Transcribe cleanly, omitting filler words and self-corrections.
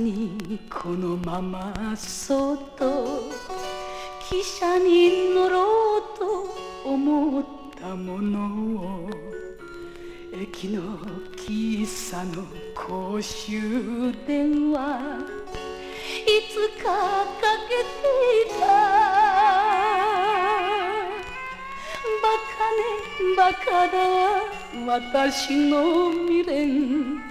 にこのままそっと汽車に乗ろうと思ったものを駅の喫茶の公衆電話いつかかけていた。バカねバカだ私の未練